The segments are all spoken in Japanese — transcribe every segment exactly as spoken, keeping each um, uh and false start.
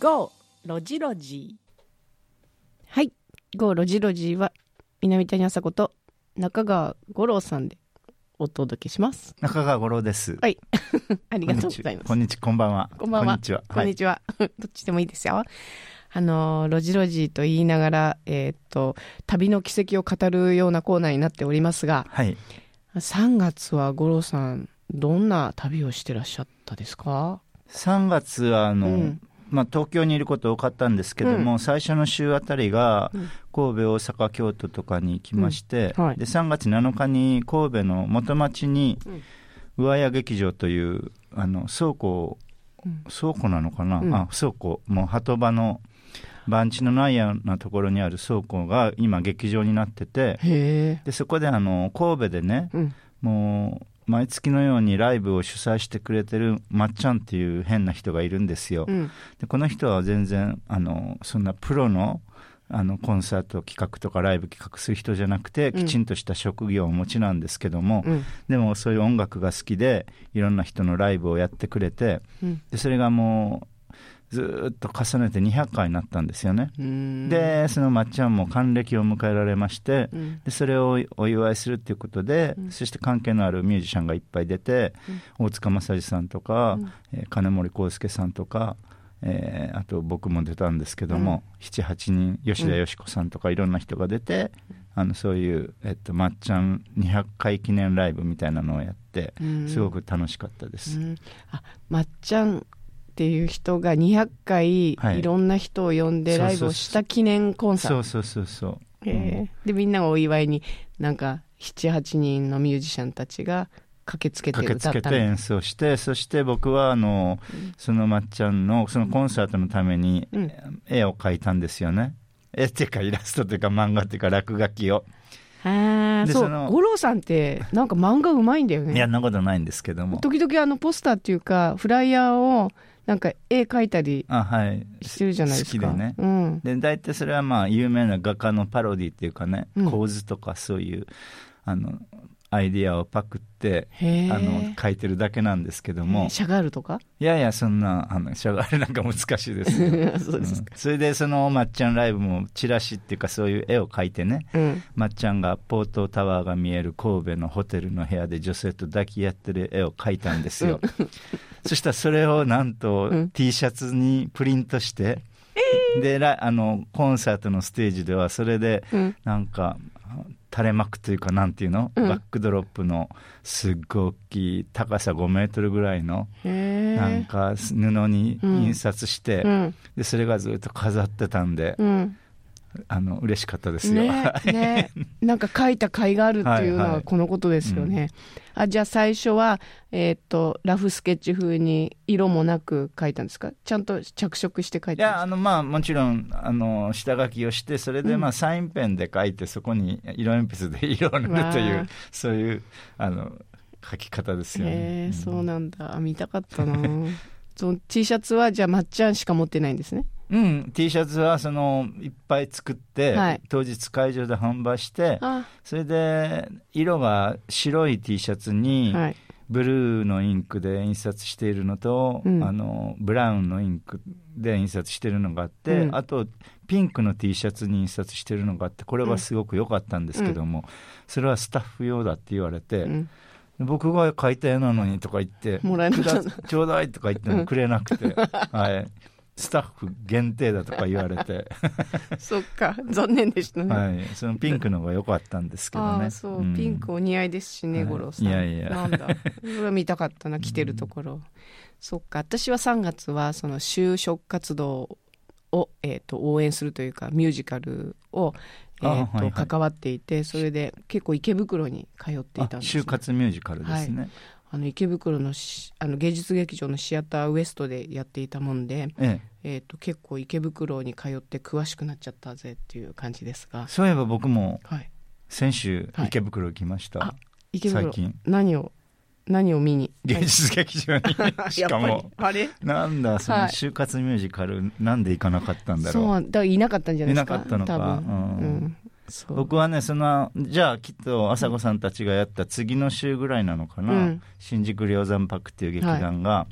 ゴーロジロジー。はい、ゴーロジロジーは南谷麻子と中川五郎さんでお届けします。 中川五郎です。 はいありがとうございます。 こんにちは、こんばんは。 こんばんは。 こんにちは。 こんにちは、はい、どっちでもいいですよ。あのロジロジーと言いながら、えー、っと旅の軌跡を語るようなコーナーになっておりますが、 はい、 さんがつは五郎さんどんな旅をしてらっしゃったですか？ さんがつはあの、うんまあ、東京にいること多かったんですけども、うん、最初の週あたりが神戸、大阪、京都とかに行きまして、うんはい、でさんがつなのかに神戸の元町に上谷劇場というあの倉庫、うん、倉庫なのかな、うん、あ倉庫もう鳩場の番地のないようなところにある倉庫が今劇場になってて、 へでそこであの神戸でね、うん、もう毎月のようにライブを主催してくれてるまっちゃんっていう変な人がいるんですよ、うん、でこの人は全然あのそんなプロのあのコンサート企画とかライブ企画する人じゃなくて、うん、きちんとした職業をお持ちなんですけども、うん、でもそういう音楽が好きでいろんな人のライブをやってくれて、うん、でそれがもうずっと重ねてにひゃっかいになったんですよね。でそのまっちゃんも還暦を迎えられまして、うん、でそれをお祝いするということで、うん、そして関係のあるミュージシャンがいっぱい出て、うん、大塚正治さんとか、うんえー、金森康介さんとか、えー、あと僕も出たんですけども、うん、ななはちにん吉田よし子さんとかいろんな人が出て、うん、あのそういう、えっと、まっちゃんにひゃっかい記念ライブみたいなのをやってすごく楽しかったです、うん、 あまっちゃんっていう人がにひゃっかいいろんな人を呼んでライブをした記念コンサート。 そうそうそうそう、 えー、でみんながお祝いになんかななはちにんのミュージシャンたちが駆けつけて歌った駆けつけて演奏して、そして僕はあの、うん、そのまっちゃんのそのコンサートのために絵を描いたんですよね、うん、絵っていうかイラストというか漫画というか落書きを。 あそう、五郎さんってなんか漫画うまいんだよね。 いや、そんなことないんですけども、 時々あのポスターっていうかフライヤーをなんか絵描いたりしてるじゃないですか。 好きでね、うん、で大体それはまあ有名な画家のパロディっていうかね、うん、構図とかそういうあのアイディアをパクってあの書いてるだけなんですけども。 シャガールとか？ いやいや、そんなあのシャガールなんか難しいですよそうですか、 うん、それでそのまっちゃんライブもチラシっていうかそういう絵を描いてね、うん、まっちゃんがポートタワーが見える神戸のホテルの部屋で女性と抱き合ってる絵を描いたんですよ、うん、そしたらそれをなんと T シャツにプリントして、うん、であのコンサートのステージではそれでなんか、うん垂れ幕というかなんていうの、うん、バックドロップのすっごい大きい高さごメートルぐらいのなんか布に印刷して、うん、でそれがずっと飾ってたんで、うん、あの嬉しかったですよ、 ねね、なんか描いた甲斐があるっていうのはこのことですよね、はいはいうん、あじゃあ最初は、えー、とラフスケッチ風に色もなく描いたんですか？ちゃんと着色して描いたんですか？ いやあの、まあ、もちろんあの下書きをしてそれで、まあ、サインペンで描いて、うん、そこに色鉛筆で色を塗るというそういうあの描き方ですよね。 へー、うん、そうなんだ。見たかったなその T シャツはじゃあまっちゃんしか持ってないんですね。 うん、T シャツはそのいっぱい作って、はい、当日会場で販売して、それで色が白い T シャツにブルーのインクで印刷しているのと、うん、あのブラウンのインクで印刷しているのがあって、うん、あとピンクの T シャツに印刷しているのがあって、これはすごく良かったんですけども、うん、それはスタッフ用だって言われて、うん僕が描いた絵なのにとか言ってもらえなかったちょうだいとか言ってもくれなくて、はい、スタッフ限定だとか言われてそっか残念でしたね、 はい、そのピンクの方が良かったんですけどね。 あそう、うん、ピンクお似合いですしね、五郎さん。 いやいやなんだそれは見たかったな着てるところ、うん、そっか私はさんがつはその就職活動を、えー、と応援するというかミュージカルをえーとはいはい、関わっていて、それで結構池袋に通っていたんです、ね、 就活ミュージカルですね、はい、 あの池袋 の, あの芸術劇場のシアターウエストでやっていたもんで、えええー、と結構池袋に通って詳しくなっちゃったぜっていう感じですが、 そういえば僕も先週池袋行きました、はいはい、 池袋最近何を何を見に芸術劇場にしかもあれなんだその就活ミュージカル、はい、なんで行かなかったんだろう。 そうだからいなかったんじゃないですか。 いなかったのか、 多分、うんうん僕はねそのじゃあきっと朝子さんたちがやった次の週ぐらいなのかな、うん、新宿梁山泊っていう劇団が、はい、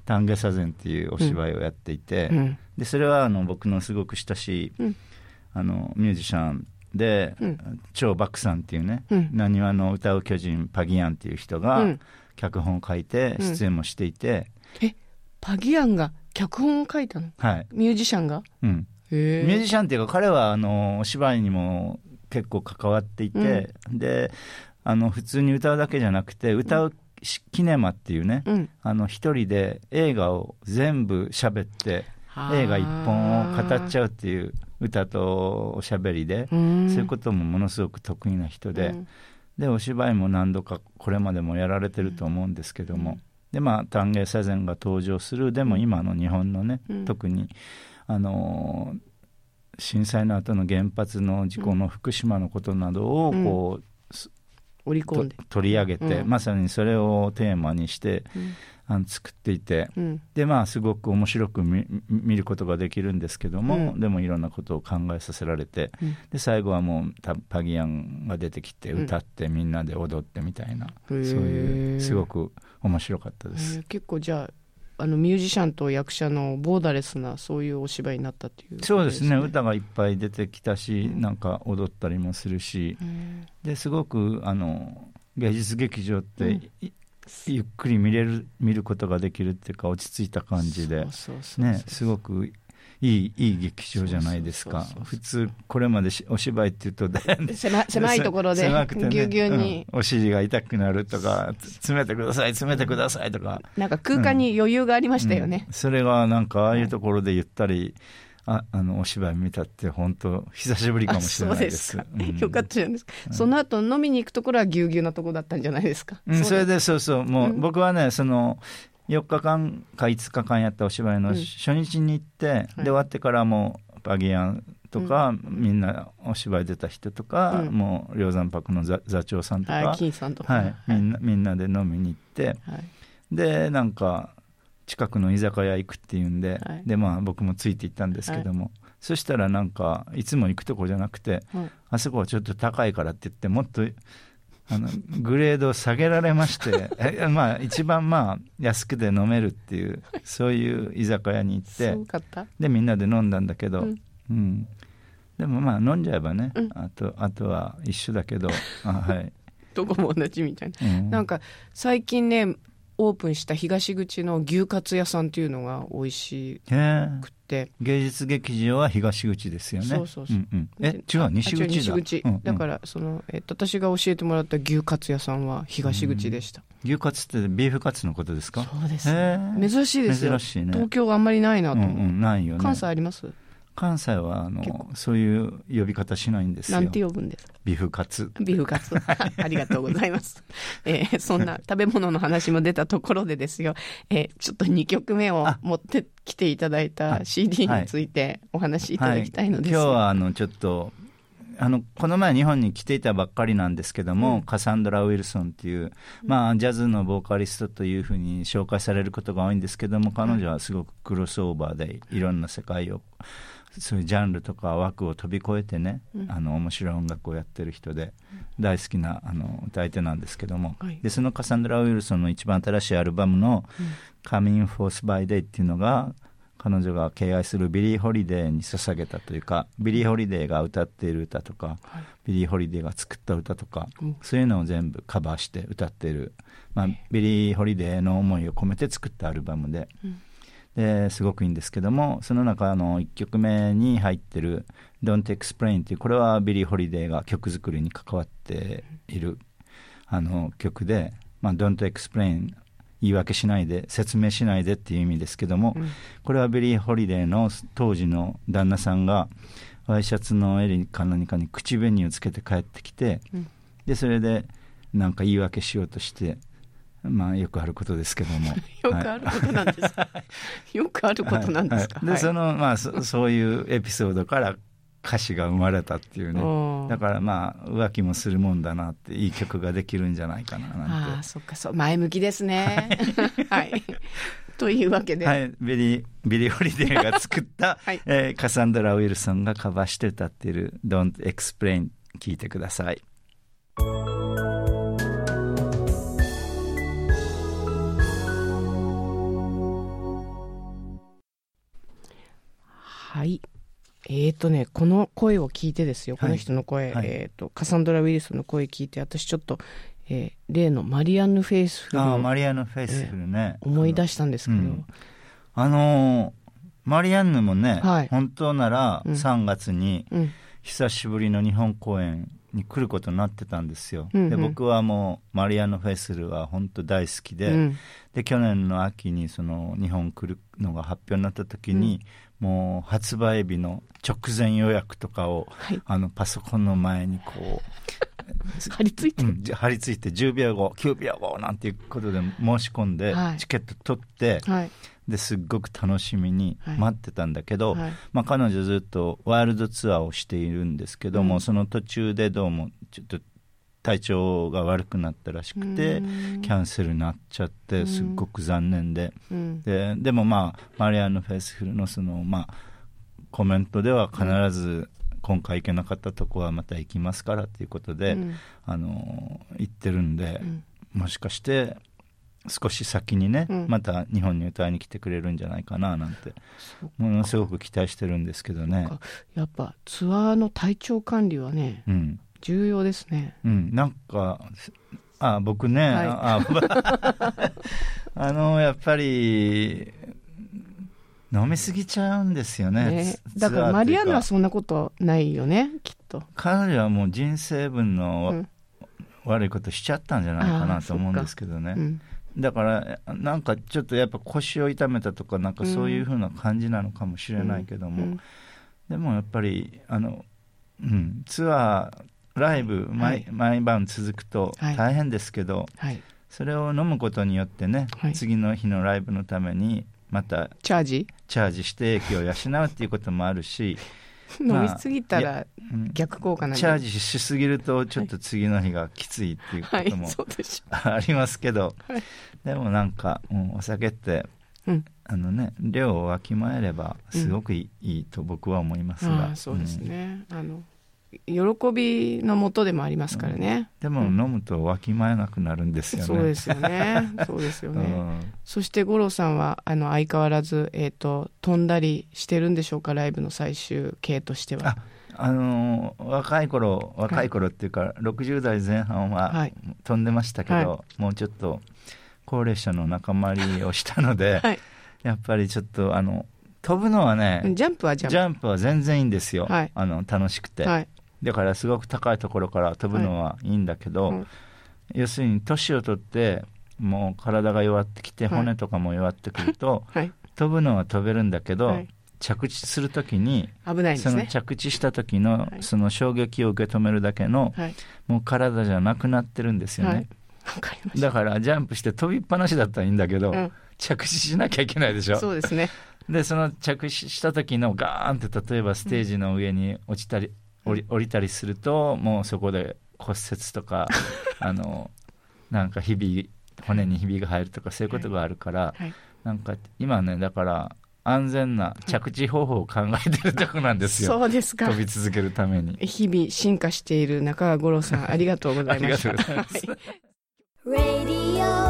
丹下左膳っていうお芝居をやっていて、うん、でそれはあの僕のすごく親しい、うん、あのミュージシャンで、うん、張漠さんっていうねなにわの歌う巨人パギアンっていう人が脚本を書いて出演もしていて、 うん、えパギアンが脚本を書いたの？ はい、 ミュージシャンが、 うん、へミュージシャンっていうか彼はあのお芝居にも結構関わっていて、うん、であの普通に歌うだけじゃなくて歌うキネマっていうね、うん、あの一人で映画を全部喋って映画一本を語っちゃうっていう歌とおしゃべりで、そういうこともものすごく得意な人で、うん、でお芝居も何度かこれまでもやられてると思うんですけども、うん、でまあ丹下左膳が登場するでも今の日本のね、うん、特にあの震災の後の原発の事故の福島のことなどをこう、うん織り込んで取り上げて、うん、まさにそれをテーマにして、うん、あの作っていて、うん、でまあすごく面白く 見, 見ることができるんですけども、うん、でもいろんなことを考えさせられて、うん、で最後はもうパギアンが出てきて歌って、みんなで踊ってみたいな、そういうすごく面白かったです。 結構じゃああのミュージシャンと役者のボーダレスなそういうお芝居になったっていう、ね、 そうですね、歌がいっぱい出てきたし、うん、なんか踊ったりもするし、うん、ですごくあの芸術劇場って、うん、ゆっくり見れる見ることができるっていうか落ち着いた感じで、ね、すごくいい、いい劇場じゃないですか。普通これまでお芝居っていうと狭, 狭いところで狭くて、ね、 ぎゅうぎゅうに、 うん、お尻が痛くなるとか詰めてください詰めてくださいとか、 なんか空間に余裕がありましたよね、 うんうん、それがなんかああいうところでゆったり、ああのお芝居見たって本当久しぶりかもしれないです。 そうですか、うん、よかったじゃないですか、うん、その後飲みに行くところはぎゅうぎゅうなところだったんじゃないですか、 うん、それでそうそうもう、うん、僕はねそのよっかかんかいつかかんやったお芝居の初日に行って、うん、で終わってからもパギアンとか、うん、みんなお芝居出た人とか、うん、もう梁山泊の 座, 座長さんとか、 はい、金さんとか、 はい、みんな、みんなで飲みに行って、はい、でなんか近くの居酒屋行くっていうんで、はい、でまあ僕もついて行ったんですけども、はい、そしたらなんかいつも行くとこじゃなくて、はい、あそこはちょっと高いからって言ってもっとあのグレードを下げられましてまあ一番まあ安くで飲めるっていうそういう居酒屋に行ってでみんなで飲んだんだけど、うんうん、でもまあ飲んじゃえばね、うん、あと、あとは一緒だけどあ、はい、 どこも同じみたいな、うん、なんか最近ねオープンした東口の牛カツ屋さんっていうのが美味しくて、 芸術劇場は東口ですよね。 そうそうそう、 うんうん、え違う西口だ。 西口、うんうん、だからその、えっと、私が教えてもらった牛カツ屋さんは東口でした、 うん、牛カツってビーフカツのことですか？ そうです、珍しいですよ。 珍しいね。 東京はあんまりないなと思う、うんうん、 ないよね。 関西あります？ 関西はあのそういう呼び方しないんですよ。 なんて呼ぶんですか？ ビフカツ。 ビフカツありがとうございます、えー、そんな食べ物の話も出たところでですよ、えー、ちょっとにきょくめを持ってきていただいた シーディー についてお話しいただきたいのです、 はいはい、今日はあのちょっとあのこの前日本に来ていたばっかりなんですけども、うん、カサンドラ・ウィルソンっていう、まあ、ジャズのボーカリストというふうに紹介されることが多いんですけども、彼女はすごくクロスオーバーでいろんな世界をそういうジャンルとか枠を飛び越えてね、うん、あの面白い音楽をやってる人で、うん、大好きなあの歌い手なんですけども、はい、でそのカサンドラ・ウィルソンの一番新しいアルバムの「Coming Forth by Day」っていうのが彼女が敬愛するビリー・ホリデーに捧げたというか、ビリー・ホリデーが歌っている歌とか、はい、ビリー・ホリデーが作った歌とか、うん、そういうのを全部カバーして歌っている、まあ、ビリー・ホリデーの思いを込めて作ったアルバムで、うんですごくいいんですけども、その中のいっきょくめに入ってる Don't Explain という、これはビリー・ホリデーが曲作りに関わっているあの曲で、まあ、Don't Explain 言い訳しないで説明しないでっていう意味ですけども、うん、これはビリー・ホリデーの当時の旦那さんがワイシャツの襟か何かに口紅をつけて帰ってきて、うん、でそれでなんか言い訳しようとしてまあ、よくあることですけどもよくあることなんですか、はい、よくあることなんですか、 はいはい、でその、まあ、そ, そういうエピソードから歌詞が生まれたっていうね、だからまあ浮気もするもんだなって、いい曲ができるんじゃないかななんて。 あ、そっか、そう、前向きですねはい、というわけで、 はい、ビリー・ビリー・ホリデーが作った、はい、えー、カサンドラ・ウィルソンがカバーして歌っている Don't Explain 聞いてください。 えーとね、この声を聞いてですよ、この人の声、 はい、 えーと、カサンドラ・ウィルソンの声聞いて、私ちょっと、えー、例のマリアンヌ・フェイスフル、 あマリアンヌ・フェイスフルね、 えー、思い出したんですけど、うん、 あのー、マリアンヌもね、 はい、 本当ならさんがつに久しぶりの日本公演に来ることになってたんですよ、うんうん、で僕はもうマリアンヌ・フェイスフルは本当大好きで、うん、で去年の秋にその日本来るのが発表になった時に、うん、もう発売日の直前予約とかを、はい、あのパソコンの前にこう張り付いて、うん、 張り付いてじゅうびょうごきゅうびょうごなんていうことで申し込んで、はい、チケット取って、はい、ですっごく楽しみに待ってたんだけど、はいはい、まあ、彼女ずっとワールドツアーをしているんですけども、うん、その途中でどうもちょっと体調が悪くなったらしくてキャンセルになっちゃってすっごく残念で、うん、で, でもまあマリアンヌ・フェイスフルのその、まあ、コメントでは必ず今回行けなかったとこはまた行きますからということで、うん、あの言ってるんで、うん、もしかして少し先にね、うん、また日本に歌いに来てくれるんじゃないかななんてものすごく期待してるんですけどね。 やっぱツアーの体調管理はね、うん、重要ですね、 うん、なんかあ僕ね、はい、ああのやっぱり飲みすぎちゃうんですよ ね, ねだからマリアンヌはそんなことないよねきっと。 彼女はもう人生分の、うん、悪いことしちゃったんじゃないかなと思うんですけどね、うん、だからなんかちょっとやっぱ腰を痛めたとかなんかそういう風な感じなのかもしれないけども、うんうん、でもやっぱりあの、うん、ツアーライブ 毎,、はい、毎晩続くと大変ですけど、はい、それを飲むことによってね、はい、次の日のライブのためにまたチャージチャージして息を養うっていうこともあるし飲みすぎたら逆効果なんで、 チャージしすぎるとちょっと次の日がきついっていうことも、はい、ありますけど、はい、でもなんか、うん、お酒って、うん、あのね、量をわきまえればすごくいい、うん、いいと僕は思いますが、 あそうですね、うん、あの喜びのもとでもありますからね、 うん、でも飲むとわきまえなくなるんですよね、 そうですよねそうですよね、うん、そして五郎さんはあの相変わらず、えーと、飛んだりしてるんでしょうか、ライブの最終形としては。 あ、あのー、若い頃若い頃っていうか、はい、ろくじゅうだいぜん半は飛んでましたけど、はい、もうちょっと高齢者の仲間入りをしたので、はい、やっぱりちょっとあの飛ぶのはね、 ジャンプはジャンプ、 ジャンプは全然いいんですよ、はい、あの楽しくて、はい、だからすごく高いところから飛ぶのはいいんだけど、はい、要するに年を取ってもう体が弱ってきて、はい、骨とかも弱ってくると、はい、飛ぶのは飛べるんだけど、はい、着地するときに危ないですね、 その着地した時の、はい、その衝撃を受け止めるだけの、はい、もう体じゃなくなってるんですよね、はい、 わかりました。 だからジャンプして飛びっぱなしだったらいいんだけど、うん、着地しなきゃいけないでしょ。 そうですね。 でその着地した時のガーンって例えばステージの上に落ちたり、うん、降り、降りたりするともうそこで骨折とかあのなんかひび骨にひびが入るとかそういうことがあるから、はいはい、なんか今ねだから安全な着地方法を考えてるとこなんですよ、 そうですか。 飛び続けるために日々進化している中川五郎さんありがとうございました。 ありがとうございます。